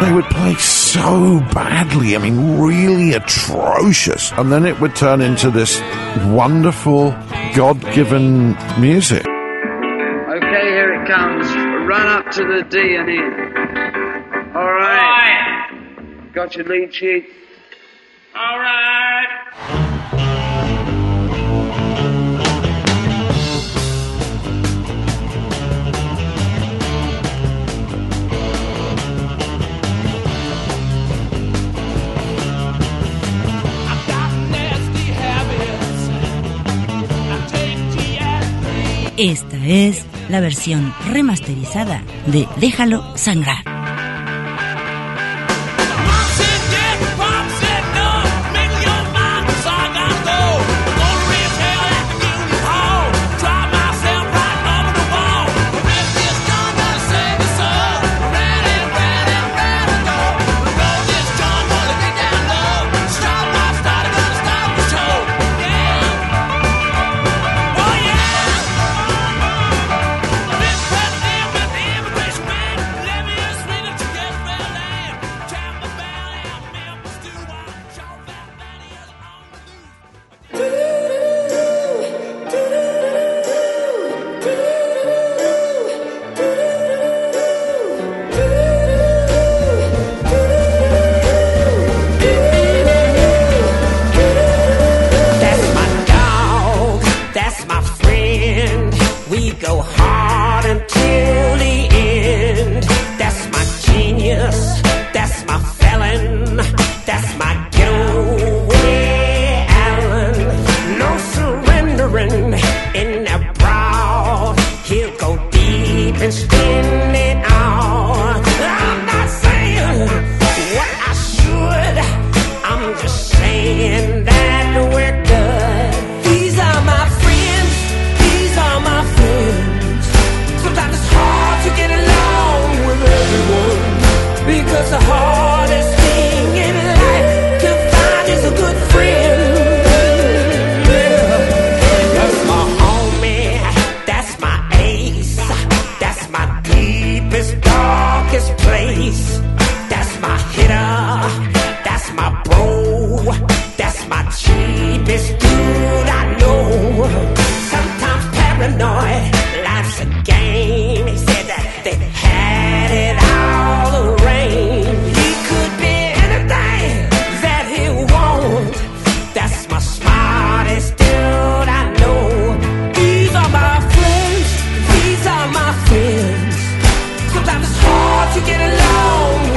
They would play so badly, I mean, really atrocious. And then it would turn into this wonderful, God-given music. Okay, here it comes. Run up to the D and E. All right. Got your lead sheet? All right. Esta es la versión remasterizada de Déjalo Sangrar. Sometimes it's hard to get along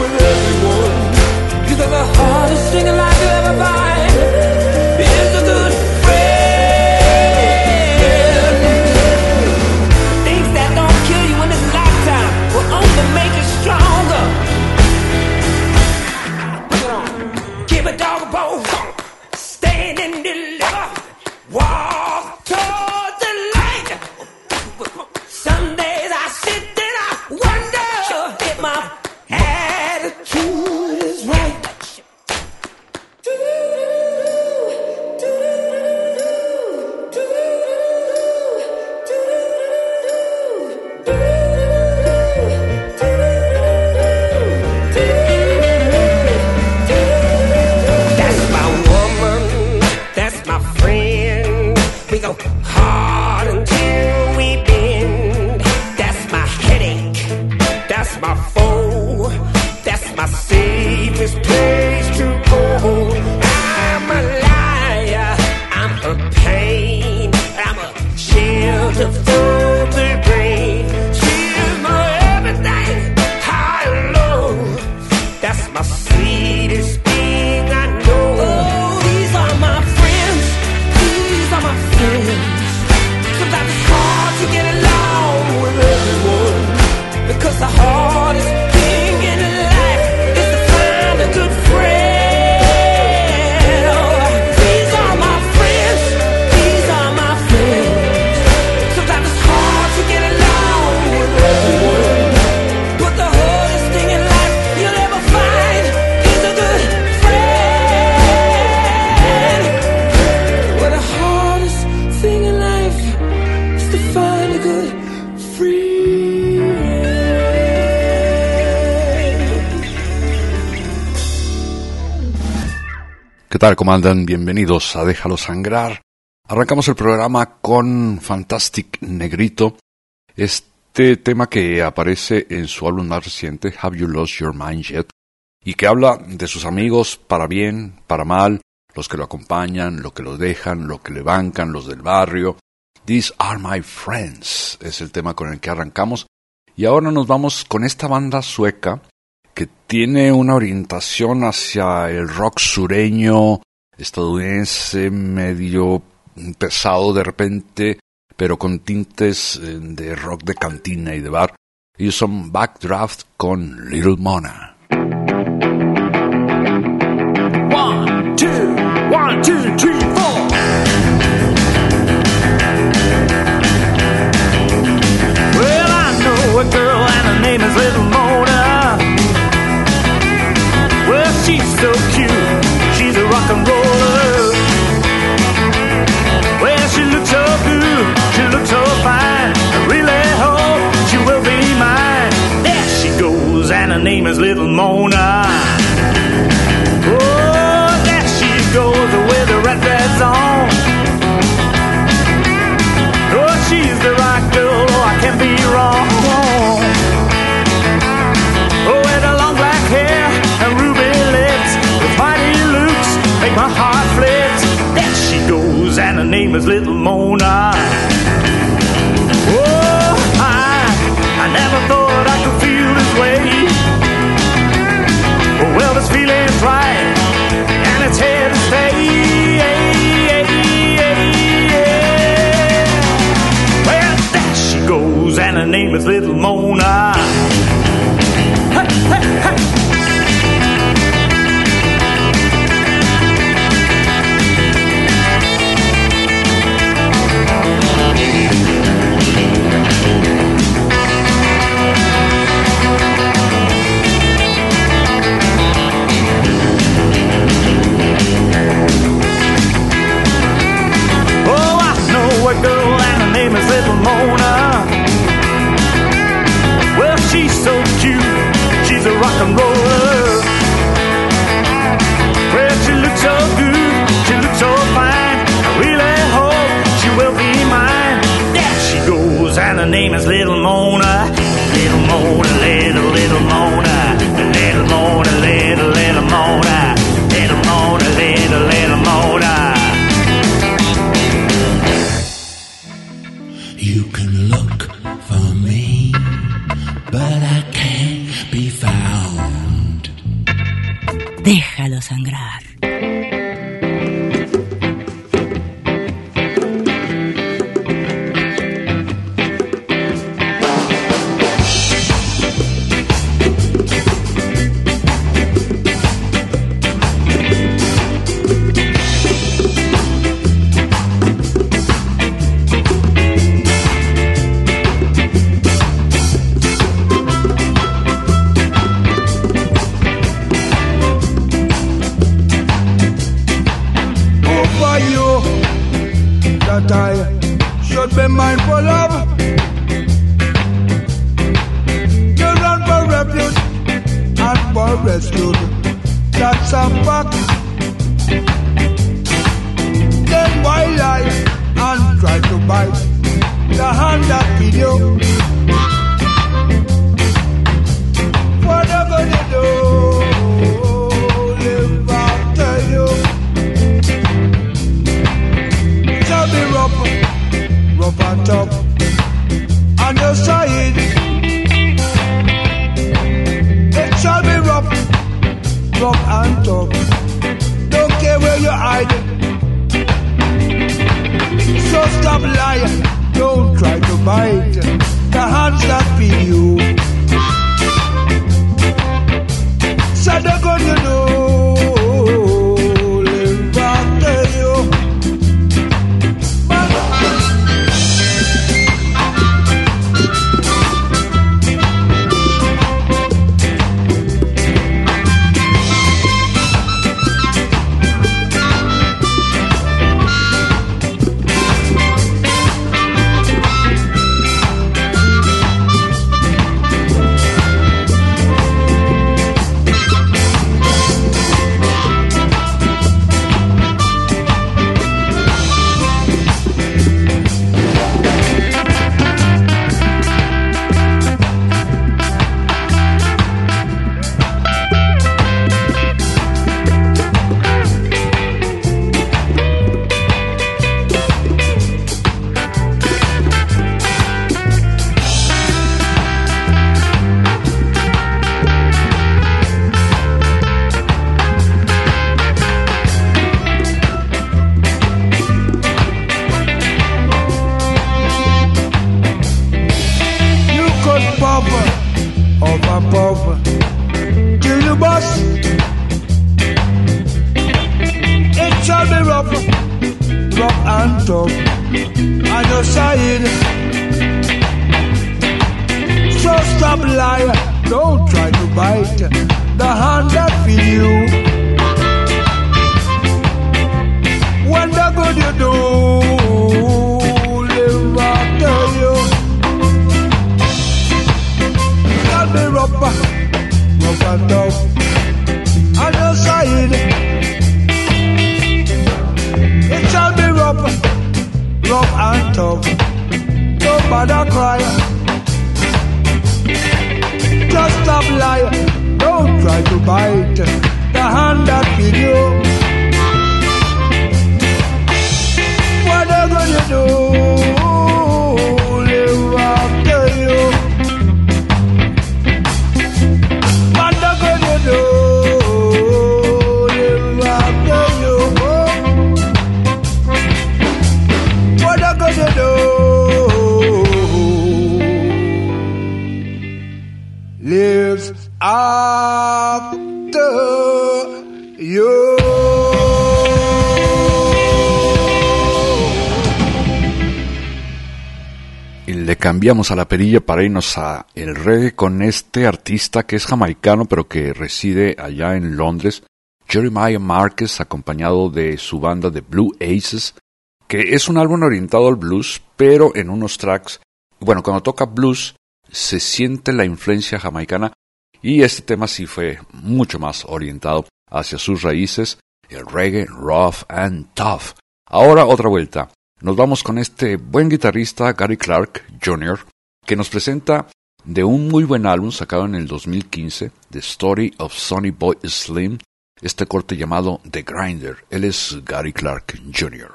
¿Qué tal? ¿Cómo andan? Bienvenidos a Déjalo Sangrar. Arrancamos el programa con Fantastic Negrito, este tema que aparece en su álbum más reciente, Have You Lost Your Mind Yet? Y que habla de sus amigos para bien, para mal, los que lo acompañan, los que lo dejan, los que le bancan, los del barrio. These Are My Friends es el tema con el que arrancamos. Y ahora nos vamos con esta banda sueca que tiene una orientación hacia el rock sureño, estadounidense, medio pesado de repente, pero con tintes de rock de cantina y de bar. Ellos son Backdraft con Little Mona. 1, 2, 1, 2, 3, 4. Well, I know a girl and her name is Little Mona. Well, she's so cute, she's a rock and roller. Well, she looks so good, she looks so fine. I really hope she will be mine. There she goes, and her name is Little Mona. Oh, there she goes with the red dress on. Oh, she's the right girl, oh, I can't be wrong. Oh, with her long black hair and ruby lips, with mighty looks, make my heart flips. There she goes, and her name is Little Mona. Oh, I never thought I could feel this way. Oh, well, this feeling's right, and it's here to stay. Well, there she goes, and her name is Little Mona. Hey, hey, hey. Oh, I know a girl and her name is Little Mona. Well, she's so cute, she's a rock and roller. Well, she looks so good, she looks so fine. I really hope she will be mine. There she goes, and her name is Little Mona. Little Mona, little Mona. Little Mona, little Mona. Little Mona, little Mona. You can look for me, but I can't be found. Déjalo sangrar. That I should be mindful of. Children for refuge and for rescue. That's a fact. Then why lie and try to bite the hand that feed you? Whatever you do, live after you. Be rough and tough on your side. It shall be rough and tough. Don't care where you hide. So stop lying, don't try to bite the hands that feed you. Said the good you know, live after you. cry, don't try to bite the hand that feed you. When the good you do, live after you. Got me rough and tough on your side. It shall be rough and tough. Don't bother cry. Just stop lying. Don't try to bite the hand that feed you. What are gonna do? Live after you. What are gonna do? Live after you. What are gonna do? Lives after you. Y le cambiamos a la perilla para irnos a el reggae con este artista que es jamaicano pero que reside allá en Londres, Jeremiah Marcus, acompañado de su banda de Blue Aces, que es un álbum orientado al blues, pero en unos tracks, bueno, cuando toca blues se siente la influencia jamaicana y este tema sí fue mucho más orientado hacia sus raíces, el reggae rough and tough. Ahora otra vuelta, nos vamos con este buen guitarrista Gary Clark Jr., que nos presenta de un muy buen álbum sacado en el 2015, The Story of Sonny Boy Slim, este corte llamado The Grinder. Él es Gary Clark Jr.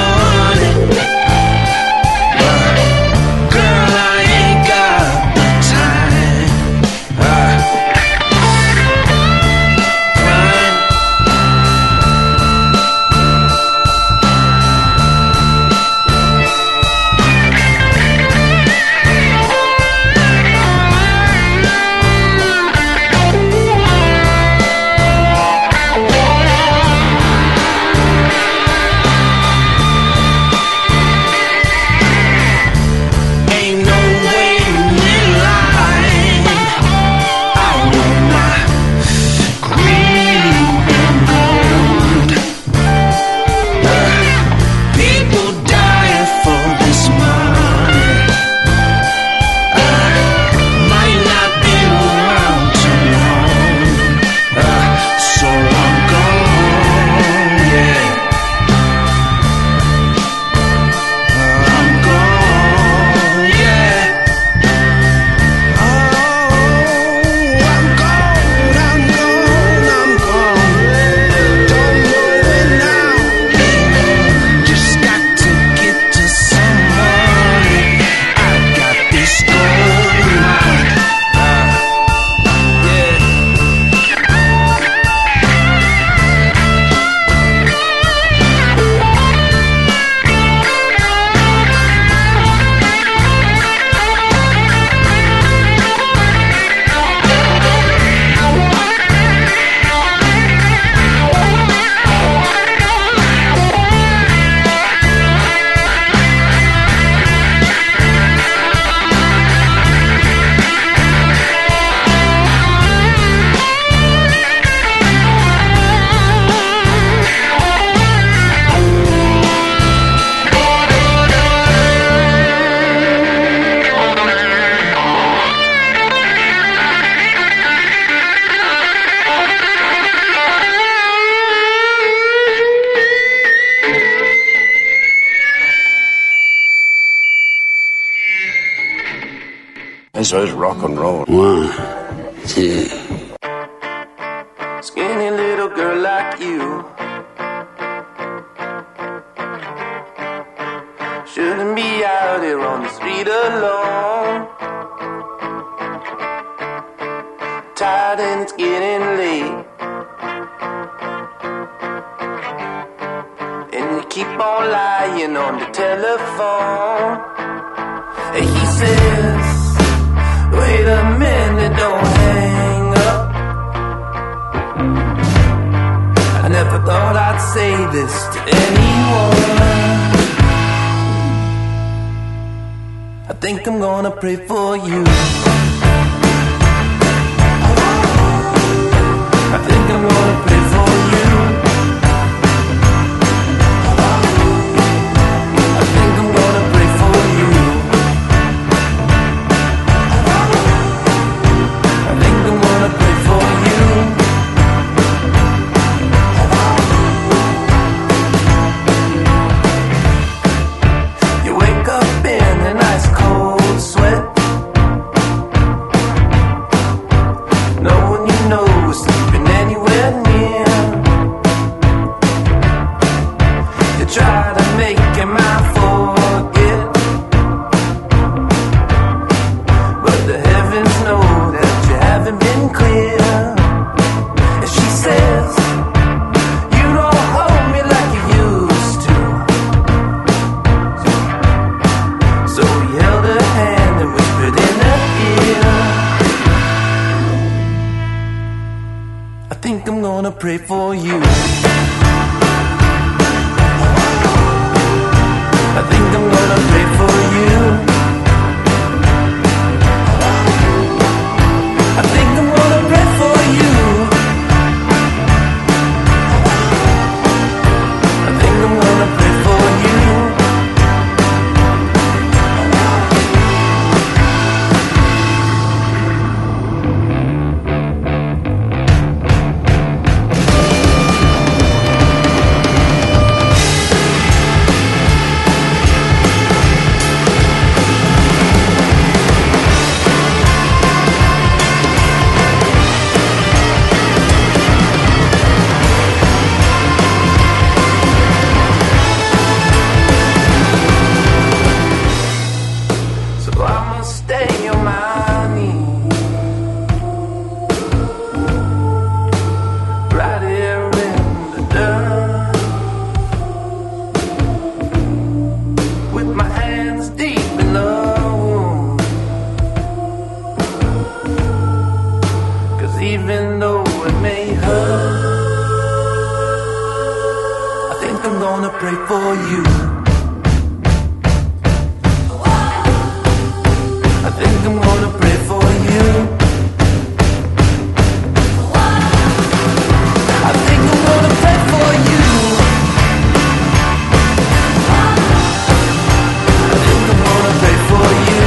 Girl, I ain't got the time. Eso es rock and roll. One, two. Skinny little girl like you shouldn't be out here on the street alone. Tired and it's getting late, and you keep on lying on the telephone. And he says, wait a minute, don't hang up. I never thought I'd say this to anyone. I think I'm gonna pray for you. I think I'm gonna pray for you. I think I'm gonna pray for you. I think I'm gonna pray for you. You wake up in a nice cold sweat. No one you know is sleeping anywhere near. You try to make him out forget, but the heavens know that you haven't been clear. And she says, you don't hold me like you used to. So he held her hand and whispered in her ear, I think I'm gonna pray for you. I think I'm gonna pray for you. I think I'm gonna pray for you. I think I'm gonna pray for you. So I'ma stay on my knees right here in the dirt, with my hands deep in the wound. 'Cause even though it may hurt, I think I'm gonna pray for you. I think I'm gonna pray for you. I think I'm gonna pray for you. I think I'm gonna pray for you.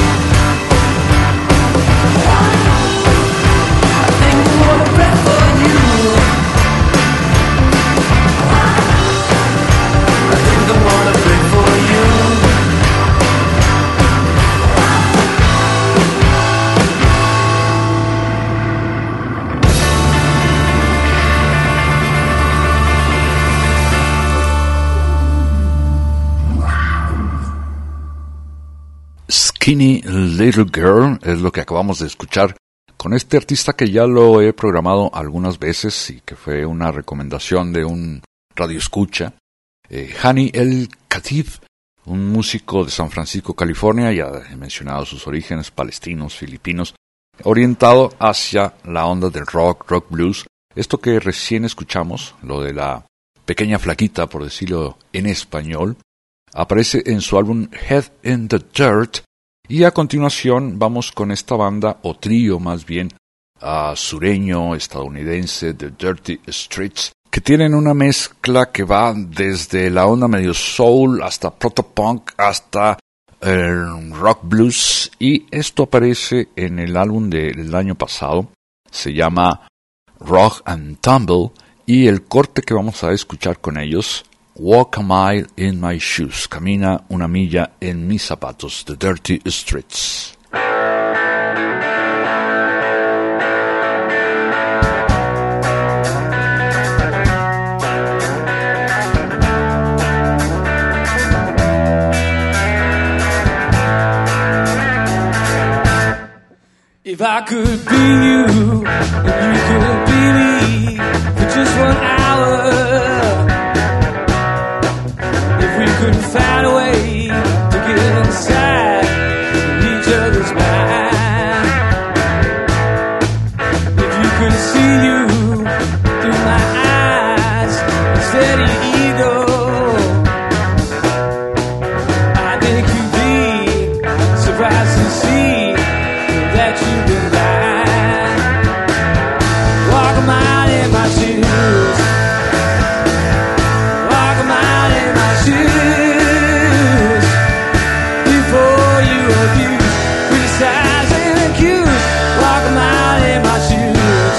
I think I'm gonna pray for you. I think I'm gonna pray for you. Skinny Little Girl es lo que acabamos de escuchar con este artista que ya lo he programado algunas veces y que fue una recomendación de un radioescucha, Hani El Khatib, un músico de San Francisco, California. Ya he mencionado sus orígenes palestinos, filipinos, orientado hacia la onda del rock blues. Esto que recién escuchamos, lo de la pequeña flaquita, por decirlo en español, aparece en su álbum Head in the Dirt. Y a continuación vamos con esta banda, o trío más bien, sureño, estadounidense, The Dirty Streets, que tienen una mezcla que va desde la onda medio soul hasta protopunk hasta rock blues, y esto aparece en el álbum del año pasado. Se llama Rock and Tumble, y el corte que vamos a escuchar con ellos, Walk a Mile in My Shoes, camina una milla en mis zapatos, The Dirty Streets. If I could be you, and you could be me for just 1 hour, if we could find a way to get inside each other's mind, if you could see you through my eyes instead of your ego, I think you'd be surprised to see that you've been blind. Walk a mile in my shoes, walk a mile in my shoes, before you abuse, criticize and accuse. Walk a mile in my shoes.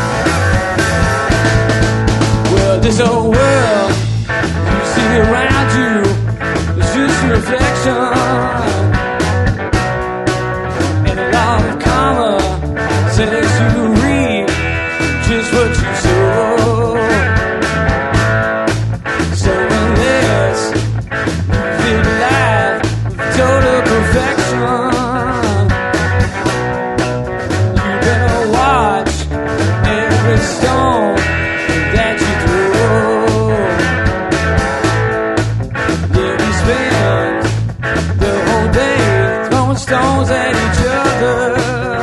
Well, this old world you see around you is just a reflection. Says you reap just what you sow. So unless you live a life of total perfection, you better watch every stone that you throw. Yeah, we spend the whole day throwing stones at each other.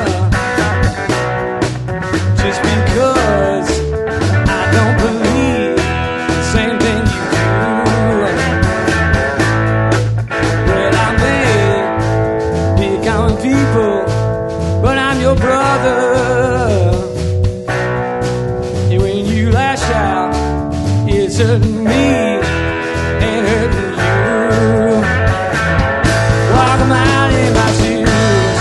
Hurting me and hurting you. Walk a mile in my shoes,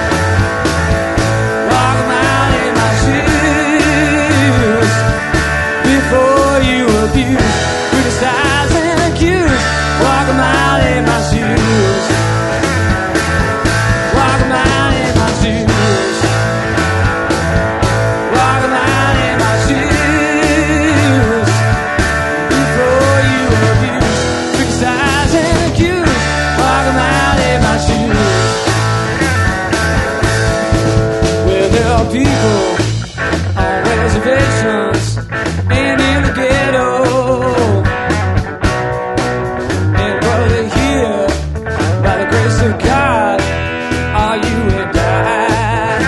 walk a mile in my shoes, before you abuse, criticize and accuse. Walk a mile in my shoes, walk a mile in my shoes, walk a mile in my shoes. People on reservations and in the ghetto, and brother, here by the grace of God are you and I.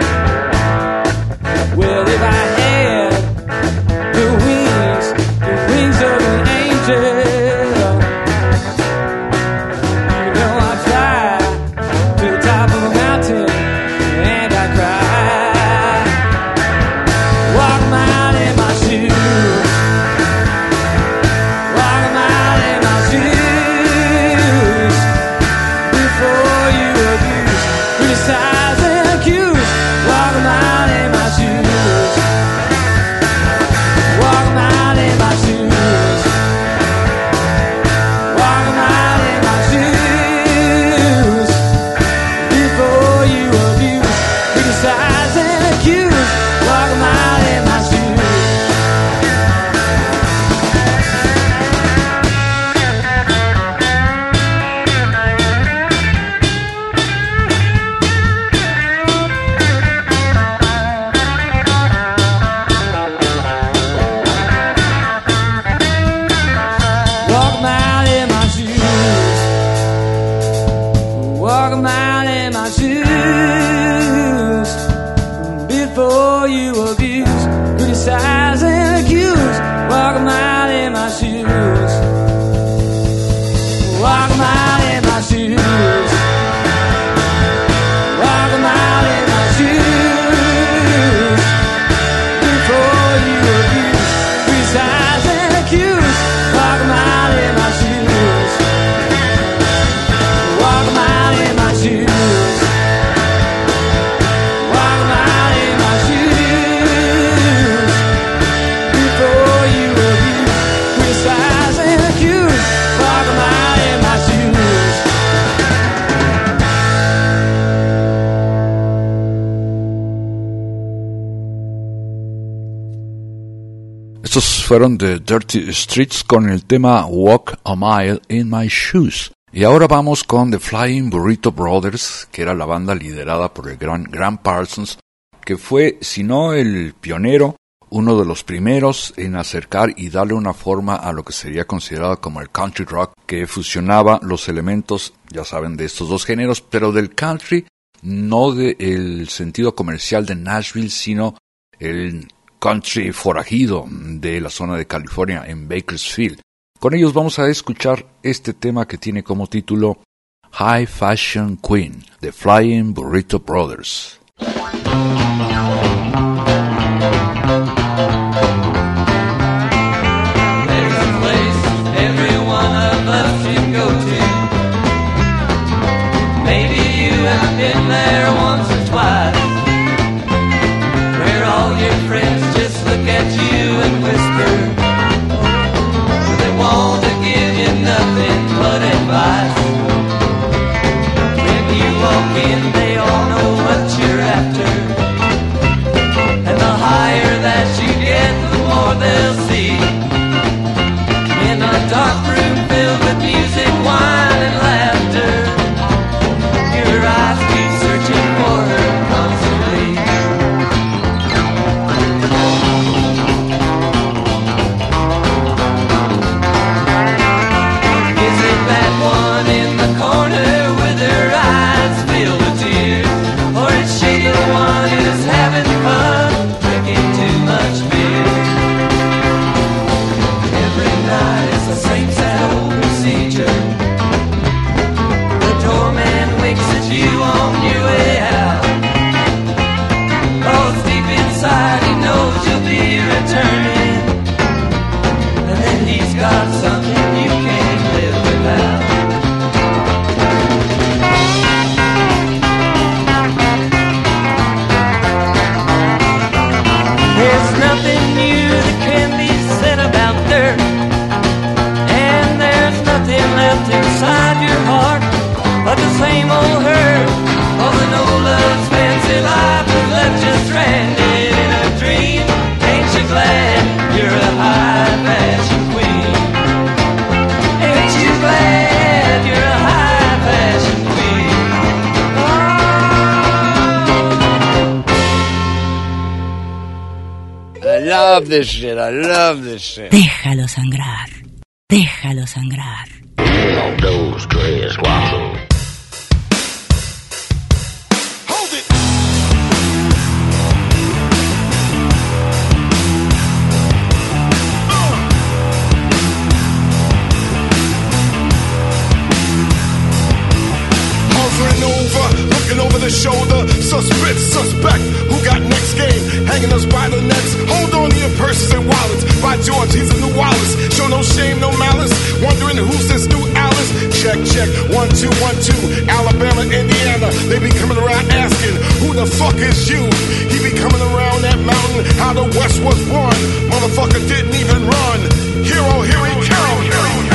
Well, if I had the wings of an angel, you know I'd fly to the top of a mountain and I'd cry. Walk a mile in my shoes, walk a mile in my shoes, before you abuse, criticize and accuse. Walk a mile in my shoes, walk a mile in my shoes, walk a mile in my shoes, before you abuse, criticize and accuse. Walk a mile in my shoes. Walk a mile in my shoes, walk a mile in my shoes, before you abuse, criticize and accuse. Walk a mile in my shoes, walk a mile in my shoes, walk a mile in my shoes, before you abuse, criticize and accuse. Walk a mile in my shoes, walk a mile in my shoes, walk a mile in my shoes, before you abuse, criticize and accuse. Walk a mile in my shoes. Estos fueron The Dirty Streets con el tema Walk a Mile in My Shoes. Y ahora vamos con The Flying Burrito Brothers, que era la banda liderada por el gran Graham Parsons, que fue, si no el pionero, uno de los primeros en acercar y darle una forma a lo que sería considerado como el country rock, que fusionaba los elementos, ya saben, de estos dos géneros, pero del country, no del sentido comercial de Nashville, sino el country forajido de la zona de California, en Bakersfield. Con ellos vamos a escuchar este tema que tiene como título High Fashion Queen, The Flying Burrito Brothers. Been there once or twice, where all your friends just look at you and whisper. They want to give you nothing but advice. When you walk in, they all know what you're after, and the higher that you get, the more they'll see. In a dark room filled with music, wine, and laughter, your eyes keep searching for her constantly. Is it that one in the corner with her eyes filled with tears? Or is she the one who's having fun, drinking too much beer? Every night it's the same sad old procedure. The doorman winks at you on your way out. Oh, deep inside he knows you'll be returning, and then he's got something you can't live without. There's nothing new that can be said about dirt, and there's nothing left inside your heart but the same old hurt. All the Nola's fancy life has left you stranded in a dream. Ain't you glad you're a high fashion queen? Ain't you glad you're a high fashion queen? I love this shit, I love this shit. Déjalo sangrar. Déjalo sangrar. Uno, dos, tres, cuatro. Looking over the shoulder, suspect, who got next game, hanging us by the necks. Hold on to your purses and wallets. By George, he's a new Wallace. Show no shame, no malice. Wondering who's this new Alice? Check, 1, 2, 1, 2. Alabama, Indiana. They be coming around asking, who the fuck is you? He be coming around that mountain, how the West was won. Motherfucker didn't even run. Hero, here he comes.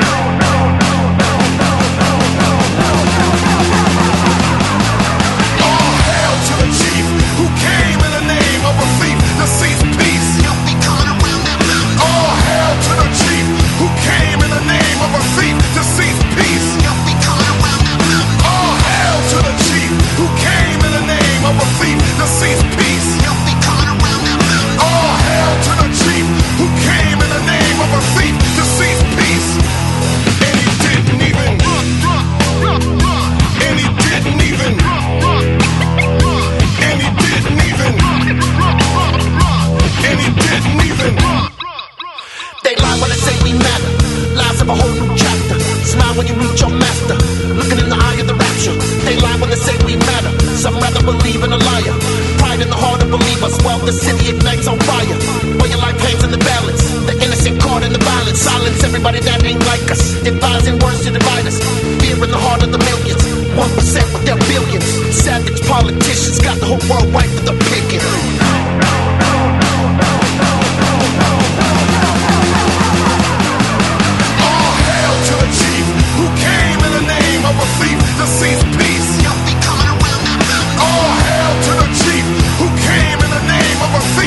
The city ignites on fire, where your life hangs in the balance. The innocent caught in the violence. Silence everybody that ain't like us. Devising words to divide us. Fear in the heart of the millions. 1% with their billions. Savage politicians got the whole world white for the picking. All hail to the chief who came in the name of a thief to seize peace. All hail to the chief who came in the name of a thief.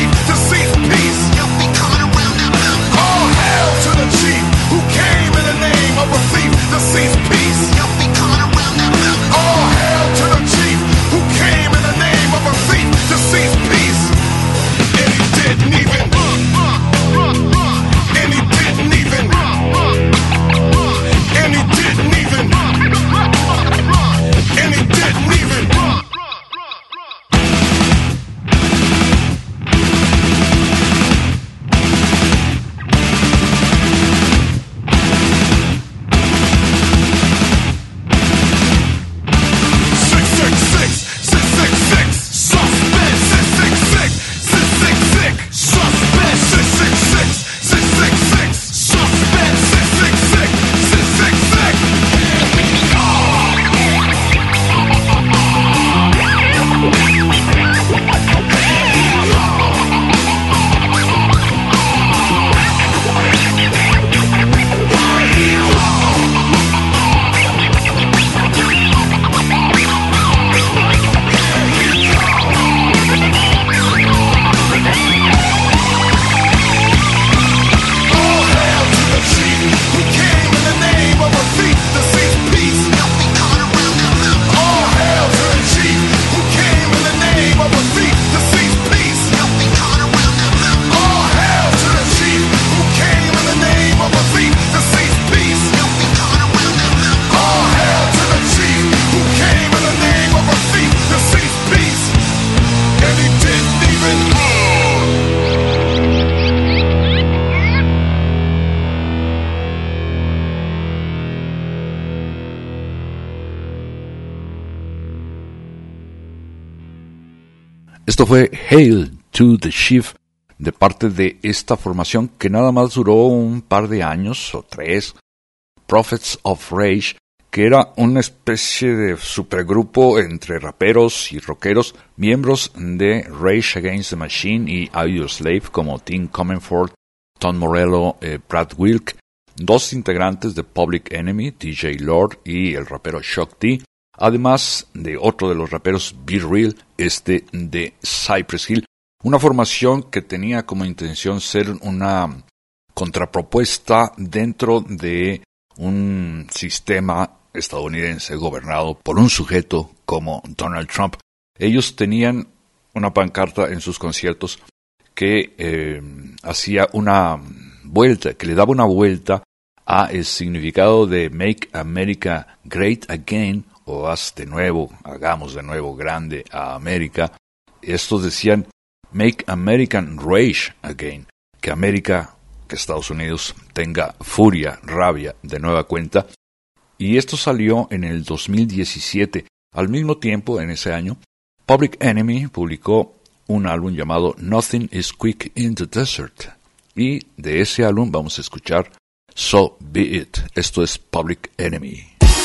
Esto fue Hail to the Chief de parte de esta formación que nada más duró un par de años o 3, Prophets of Rage, que era una especie de supergrupo entre raperos y rockeros, miembros de Rage Against the Machine y Audioslave como Tim Comenford, Tom Morello, Brad Wilk, 2 integrantes de Public Enemy, DJ Lord y el rapero Shock D, además de otro de los raperos Be Real, de Cypress Hill, una formación que tenía como intención ser una contrapropuesta dentro de un sistema estadounidense gobernado por un sujeto como Donald Trump. Ellos tenían una pancarta en sus conciertos que hacía una vuelta, que le daba una vuelta a el significado de Make America Great Again, o haz de nuevo, hagamos de nuevo grande a América. Estos decían Make American Rage Again, que Estados Unidos tenga furia, rabia de nueva cuenta. Y esto salió en el 2017. Al mismo tiempo, en ese año, Public Enemy publicó un álbum llamado Nothing is Quick in the Desert. Y de ese álbum vamos a escuchar So Be It. Esto es Public Enemy.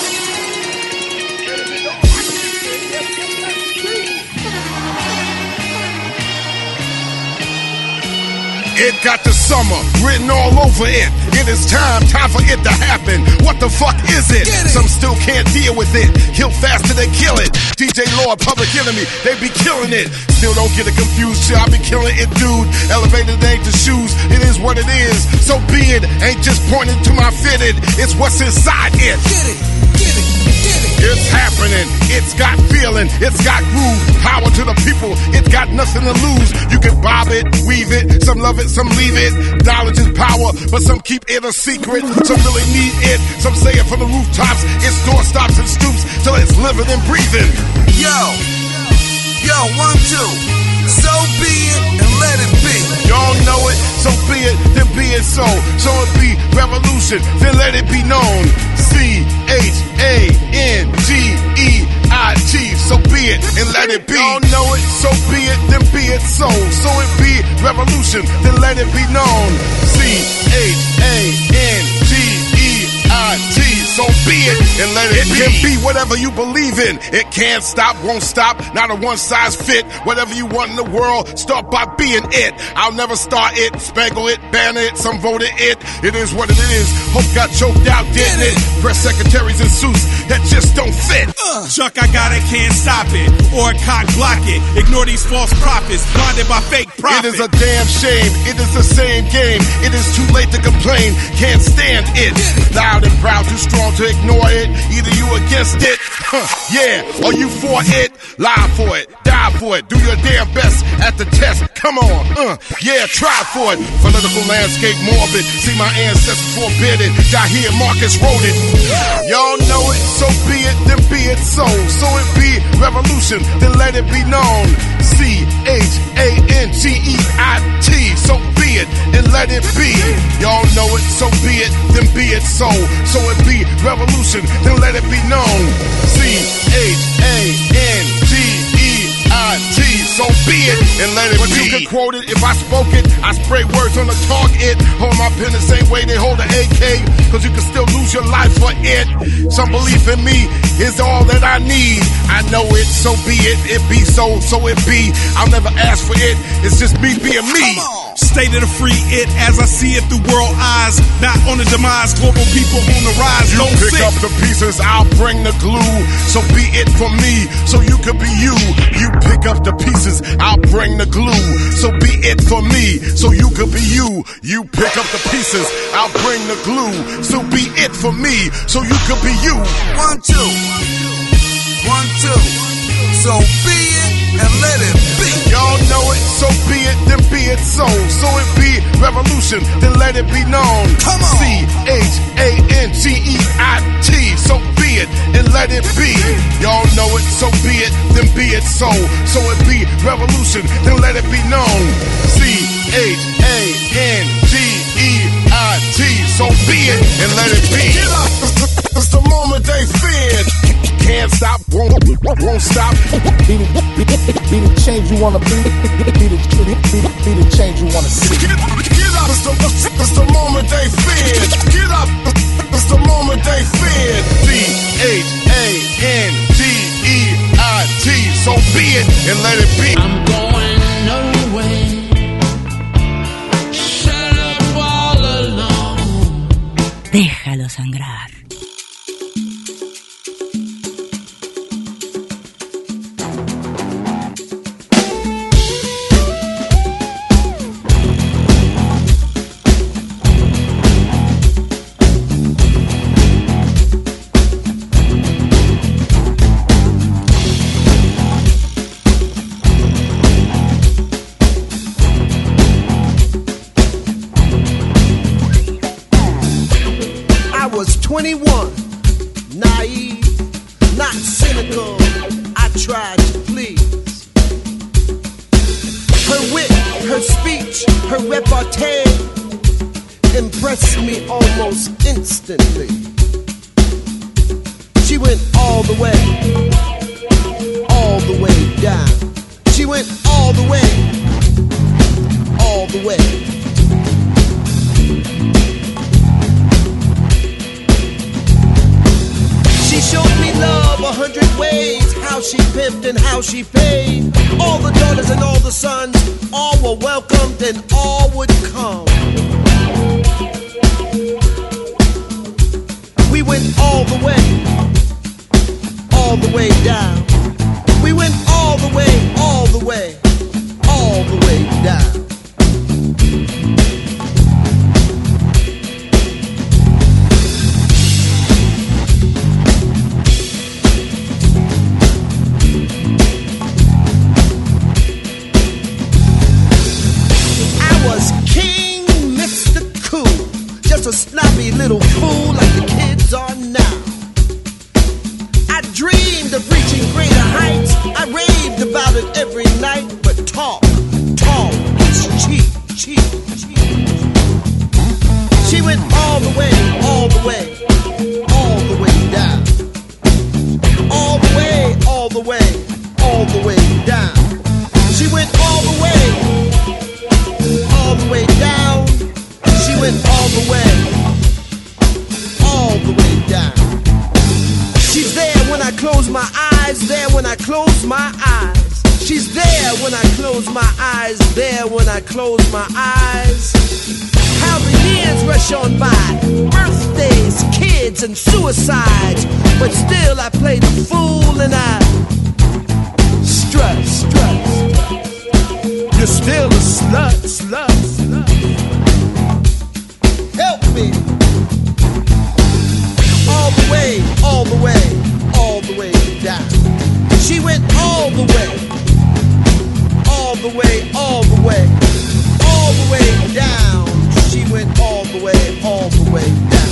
It got the summer written all over it. It is time for it to happen. What the fuck is it? Some still can't deal with it. Kill faster than kill it. DJ Lord, Public Enemy, they be killing it. Still don't get it confused, shit, I be killing it, dude. Elevated ain't the shoes, it is what it is. So be it, ain't just pointing to my fitted. It's what's inside it. Get it, get it. It's happening, it's got feeling, it's got groove, power to the people, it's got nothing to lose. You can bob it, weave it, some love it, some leave it. Knowledge is power, but some keep it a secret. Some really need it, some say it from the rooftops. It's doorstops and stoops till it's living and breathing. Yo, 1, 2. So be it and let it be. Y'all know it, so be it, then be it so. So it be revolution, then let it be known. CHANGEIT, so be it and let it be. Y'all know it, so be it, then be it so. So it be revolution, then let it be known. CHANGEIT, so be it and let it be. It can be whatever you believe in. It can't stop, won't stop, not a one size fit. Whatever you want in the world, start by being it. I'll never start it, spangle it, ban it, some voted it. It is what it is. Hope got choked out, didn't it? Press secretaries in suits that just don't fit. Chuck, I got it, can't stop it. Or cock block it. Ignore these false prophets, blinded by fake prophets. It is a damn shame, it is the same game. It is too late to complain, can't stand it. Loud and proud, too strong to ignore it. Either you against it, yeah, or you for it. Lie for it, die for it. Do your damn best at the test. Come on, yeah, try for it. Political landscape morbid. See my ancestors forbid it. Jahir Marcus wrote it. Y'all know it, so be it, then be it so. So it be revolution, then let it be known. CHANGEIT, so be it and let it be. Y'all know it, so be it, then be it so. So it be revolution, then let it be known. CHANGEIT, so be it and let it be. But you can quote it if I spoke it. I spray words on the target. Hold my pen the same way they hold an AK, cause you can still lose your life for it. Some belief in me is all that I need. I know it, so be it. It be so, so it be. I'll never ask for it. It's just me being me. State of the free it as I see it through world eyes. Not on the demise, global people on the rise. You pick up the pieces, I'll bring the glue. So be it for me, so you could be you. You pick up the pieces, I'll bring the glue. So be it for me, so you could be you. You pick up the pieces, I'll bring the glue. So be it for me, so you could be you. 1, 2. 1, 2. So be it and let it be. Y'all know it, so be it, then be it so. So it be revolution, then let it be known. Come on. CHANGEIT, so be it and let it be. Y'all know it, so be it, then be it so. So it be revolution, then let it be known. CHANGEIT, so be it and let it be. It's the moment they feared. Can't stop, won't stop. Be the change you wanna be the change you wanna see. Get up, it's the moment they feared. Get up, it's the moment they feared. DHANDEIT, so be it and let it be. I'm going nowhere. Shut up all alone. Déjalo sangrar. I was 21, naive, not cynical. I tried to please. Her wit, her speech, her repartee impressed me almost instantly. She went all the way down. She went all the way She showed me love 100 ways, how she pimped and how she paid. All the daughters and all the sons, all were welcomed and all would come. We went all the way down. We went all the way down. A snobby little fool like the kids are now. I dreamed of reaching greater heights. I raved about it every night. But talk is cheap. She went all the way down. All the way down. She went all the way down. She went all the way down. She's there when I close my eyes, there when I close my eyes. She's there when I close my eyes, there when I close my eyes. How the years rush on by, birthdays, kids, and suicides. But still I play the fool and I strut. You're still a slut. Help me. All the way down. She went all the way down. She went all the way down.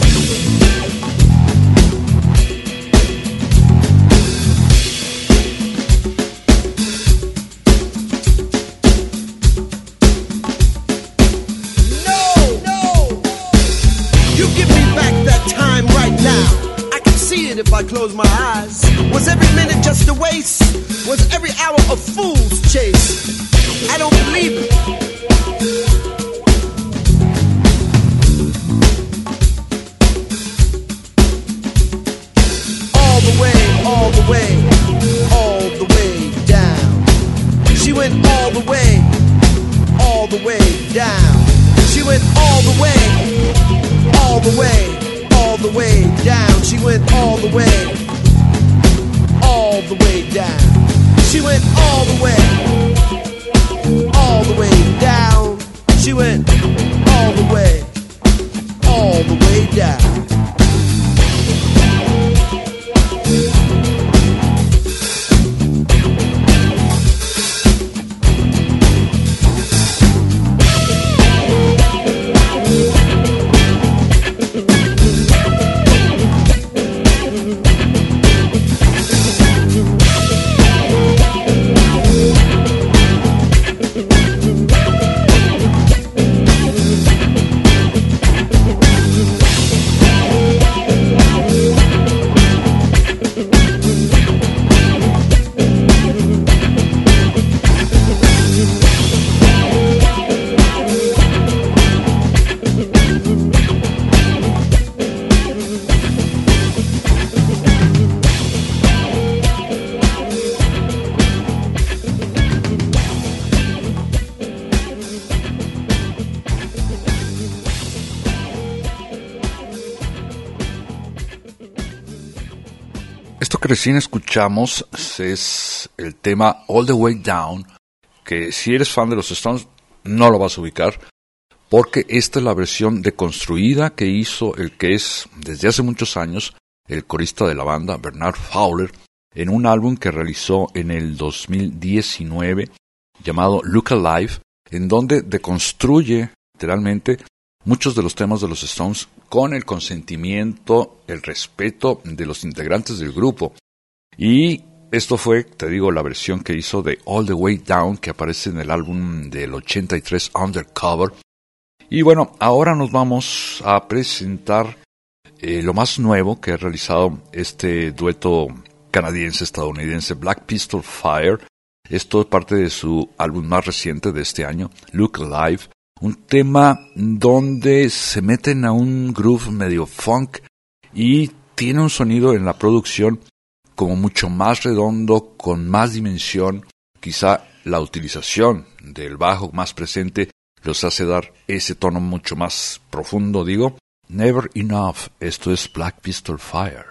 If I close my eyes, was every minute just a waste? Was every hour a fool's chase? I don't believe it. All the way down. She went all the way down. She went all the way down. She went all the way down. She went all the way down. She went all the way down. que recién escuchamos es el tema All the Way Down, que si eres fan de los Stones no lo vas a ubicar, porque esta es la versión deconstruida que hizo el que es desde hace muchos años el corista de la banda, Bernard Fowler, en un álbum que realizó en el 2019 llamado Look Alive, en donde deconstruye literalmente muchos de los temas de los Stones con el consentimiento, el respeto de los integrantes del grupo. Y esto fue, te digo, la versión que hizo de All the Way Down, que aparece en el álbum del 83 Undercover. Y bueno, ahora nos vamos a presentar lo más nuevo que ha realizado este dueto canadiense-estadounidense, Black Pistol Fire. Esto es parte de su álbum más reciente de este año, Look Alive. Un tema donde se meten a un groove medio funk y tiene un sonido en la producción como mucho más redondo, con más dimensión. Quizá la utilización del bajo más presente los hace dar ese tono mucho más profundo, digo. Never Enough, esto es Black Pistol Fire.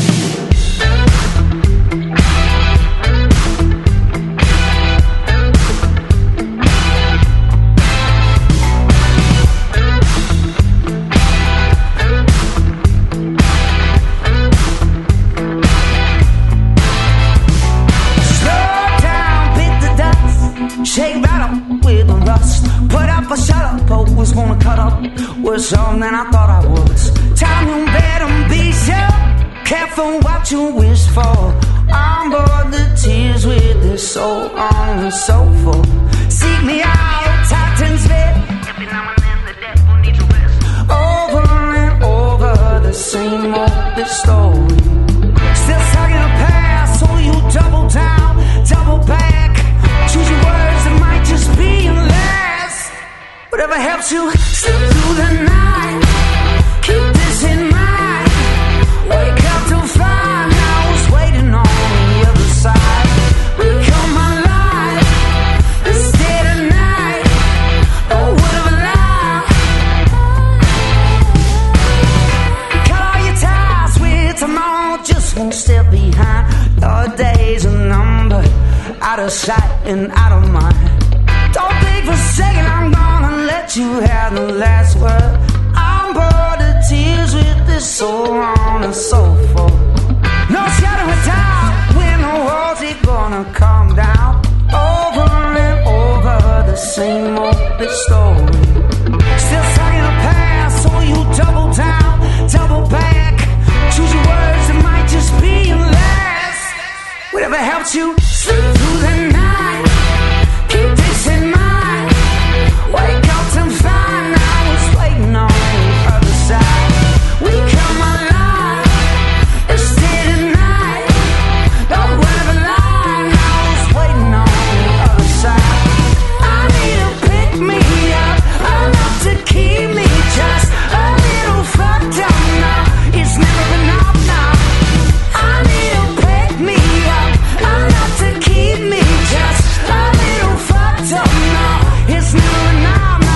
Shake right up with the rust. Put up a shut up, hope was gonna cut up. Worse off than I thought I was. Time you better be sure. Careful what you wish for. On board the tears with the soul on and so forth. Seek me out, Titan's bed. Every now and then the devil needs a rest. Over and over the same old story. Still stuck in the past, so you double down, double back. Choose your words that might just be your last. Whatever helps you slip through the night. Keep this in mind. Wake up to find I was waiting on the other side. Become my life. This day to night. Oh, whatever lie. Cut all your ties with tomorrow. Just one step behind. Your days are numbered. Out of sight and out of mind. Don't think for a second I'm gonna let you have the last word. I'm bored of tears with this so on and so forth. No shadow of doubt when the walls are gonna come down. Over and over the same old story. Still stuck in the past, so you double down, double back. Choose your words, it might just be your last. Whatever helps you slip through the night. Keep this in mind. Wake up to find I was waiting on the other side. We come alive. It's day to night. Don't ever lie. I was waiting on the other side. I need to pick me up, enough to keep me just a little fucked up now. It's never enough now. I need to pick me up, enough to keep me just a little fucked up now. It's never enough now.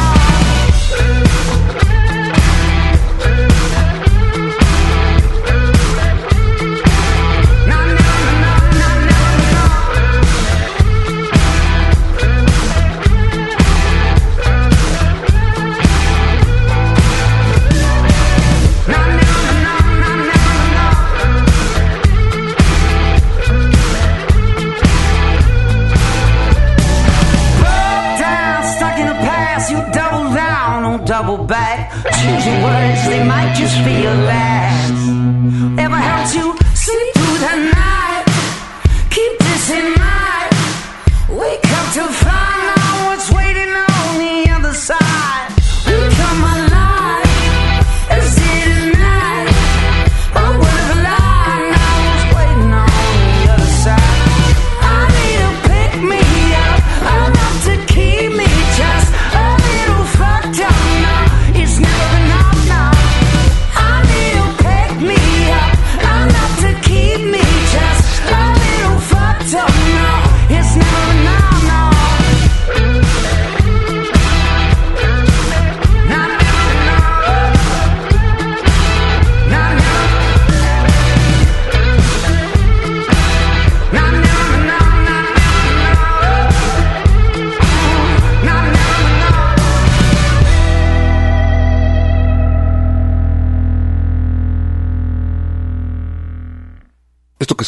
Double back, choose your words, they might just be your last. Ever helped you sleep through the night? Keep this in mind. Wake up to find out what's waiting on the other side. We come alive, it's day to night. Oh, whatever line I was waiting on the other side. I need to pick me up, enough to keep me just a little fucked up. It's never enough now. I need to pick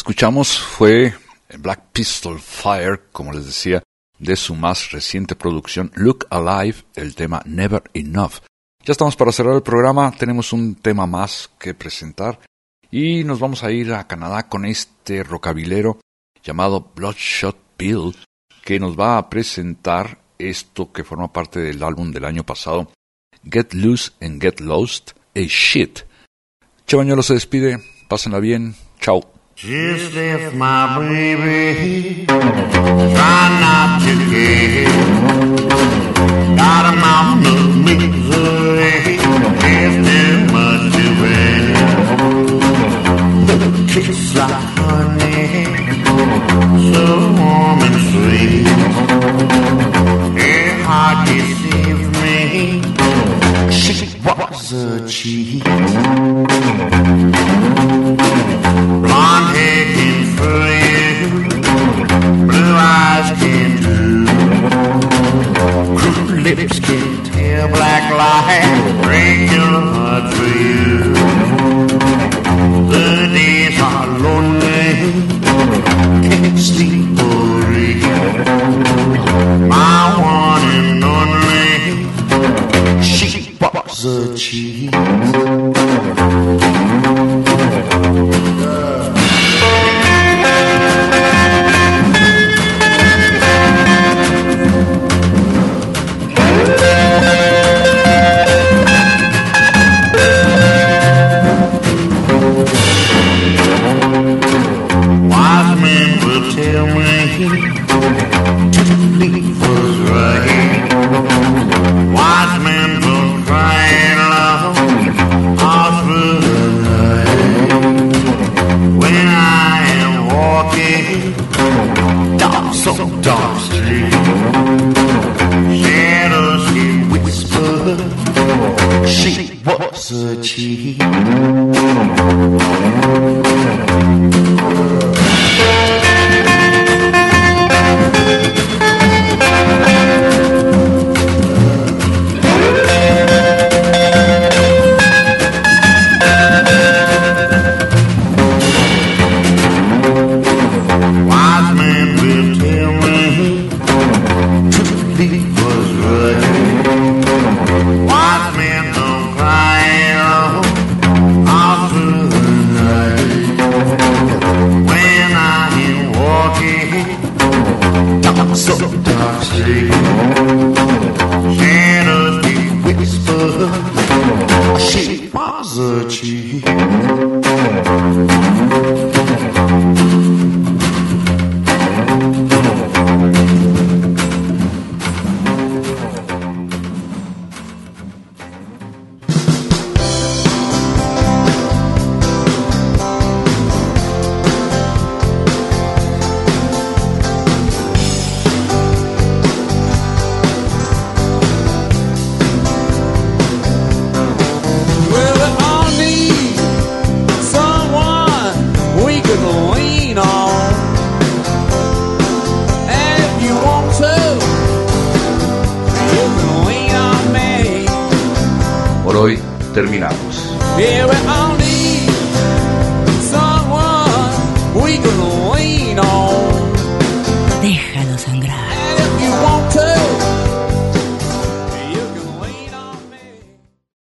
escuchamos fue Black Pistol Fire, como les decía, de su más reciente producción Look Alive, el tema Never Enough. Ya estamos para cerrar el programa, tenemos un tema más que presentar y nos vamos a ir a Canadá con este rockabilero llamado Bloodshot Bill, que nos va a presentar esto que forma parte del álbum del año pasado, Get Loose and Get Lost, a Shit. Che Bañuelo se despide, pásenla bien, chao. Just left my baby, try not to care. Got a mountain of misery, there's too much to bear. The kiss like honey, so warm and sweet. Her heart deceived me, she was a cheat. Blonde hair can fool you, blue eyes can do. Cruel lips can tell black lies, break your heart for you. The days are lonely, can't sleep or read. My one and only, she was a cheat. Terminamos.